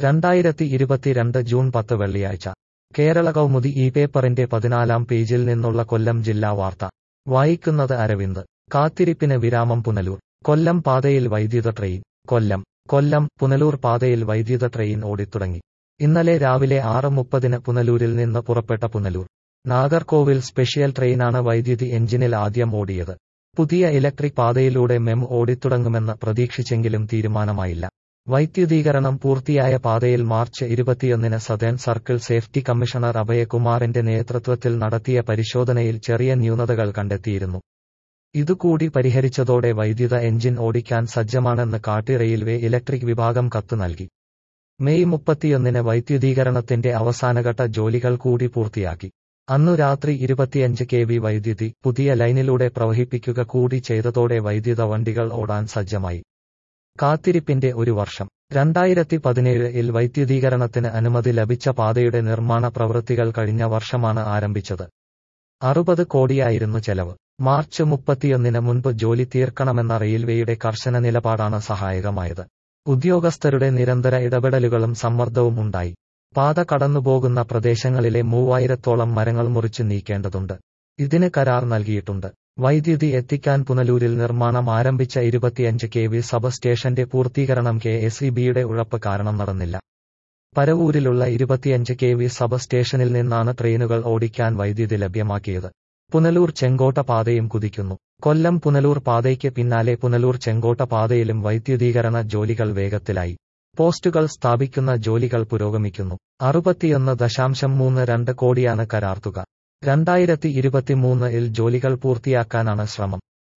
2022 June 10 വെള്ളിയാഴ്ച കേരള കൗമുദി ഈ പേപ്പറിന്റെ 14-ാം പേജിൽ നിന്നുള്ള കൊല്ലം ജില്ലാ വാർത്ത വായിക്കുന്നത് അരവിന്ദ്. കാത്തിരിപ്പിന് വിരാമം പുനലൂർ. കൊല്ലം പാതയിൽ വൈദ്യുത ട്രെയിൻ. കൊല്ലം പുനലൂർ പാതയിൽ വൈദ്യുത ട്രെയിൻ ഓടിത്തുടങ്ങി. ഇന്നലെ രാവിലെ 6:30-ന് പുനലൂരിൽ നിന്ന് പുറപ്പെട്ട പുനലൂർ നാഗർകോവിൽ സ്പെഷ്യൽ ട്രെയിനാണ് വൈദ്യുതി എഞ്ചിനിൽ ആദ്യം ഓടിയത്. പുതിയ ഇലക്ട്രിക് പാതയിലൂടെ മെം ഓടിത്തുടങ്ങുമെന്ന് പ്രതീക്ഷിച്ചെങ്കിലും തീരുമാനമായില്ല. വൈദ്യുതീകരണം പൂർത്തിയായ പാതയിൽ മാർച്ച് 21-ന് സതേൺ സർക്കിൾ സേഫ്റ്റി കമ്മീഷണർ അഭയകുമാറിന്റെ നേതൃത്വത്തിൽ നടത്തിയ പരിശോധനയിൽ ചെറിയ ന്യൂനതകൾ കണ്ടെത്തിയിരുന്നു. ഇതുകൂടി പരിഹരിച്ചതോടെ വൈദ്യുത എഞ്ചിൻ ഓടിക്കാൻ സജ്ജമാണെന്ന് കാട്ടി റെയിൽവേ ഇലക്ട്രിക് വിഭാഗം കത്ത് നൽകി. മെയ് 31-ന് വൈദ്യുതീകരണത്തിന്റെ അവസാനഘട്ട ജോലികൾ കൂടി പൂർത്തിയാക്കി. അന്നു രാത്രി 25 kV വൈദ്യുതി പുതിയ ലൈനിലൂടെ പ്രവഹിപ്പിക്കുക കൂടി ചെയ്തതോടെ വൈദ്യുത വണ്ടികൾ ഓടാൻ സജ്ജമായി. കാത്തിരിപ്പിന്റെ ഒരു വർഷം. 2017-ൽ വൈദ്യുതീകരണത്തിന് അനുമതി ലഭിച്ച പാതയുടെ നിർമ്മാണ പ്രവൃത്തികൾ കഴിഞ്ഞ വർഷമാണ് ആരംഭിച്ചത്. 60 കോടിയായിരുന്നു ചെലവ്. മാർച്ച് 31-ന് മുൻപ് ജോലി തീർക്കണമെന്ന റെയിൽവേയുടെ കർശന നിലപാടാണ് സഹായകമായത്. ഉദ്യോഗസ്ഥരുടെ നിരന്തര ഇടപെടലുകളും സമ്മർദ്ദവും ഉണ്ടായി. പാത കടന്നുപോകുന്ന പ്രദേശങ്ങളിലെ 3000-ത്തോളം മരങ്ങൾ മുറിച്ച് നീക്കേണ്ടതുണ്ട്. ഇതിന് കരാർ നൽകിയിട്ടുണ്ട്. വൈദ്യുതി എത്തിക്കാൻ പുനലൂരിൽ നിർമ്മാണം ആരംഭിച്ച 25 kV സബ് സ്റ്റേഷന്റെ പൂർത്തീകരണം കെഎസ്ഇബിയുടെ ഉഴപ്പ് കാരണം നടന്നില്ല. പരവൂരിലുള്ള 25 kV സബ് സ്റ്റേഷനിൽ നിന്നാണ് ട്രെയിനുകൾ ഓടിക്കാൻ വൈദ്യുതി ലഭ്യമാക്കിയത്. പുനലൂർ ചെങ്കോട്ട പാതയും കുതിക്കുന്നു. കൊല്ലം പുനലൂർ പാതയ്ക്ക് പിന്നാലെ പുനലൂർ ചെങ്കോട്ട പാതയിലും വൈദ്യുതീകരണ ജോലികൾ വേഗത്തിലായി. പോസ്റ്റുകൾ സ്ഥാപിക്കുന്ന ജോലികൾ പുരോഗമിക്കുന്നു. 61.32 കോടിയാണ് കരാർ തുക. 2023-ൽ ജോലികൾ പൂർത്തിയാക്കാനാണ് ശ്രമം.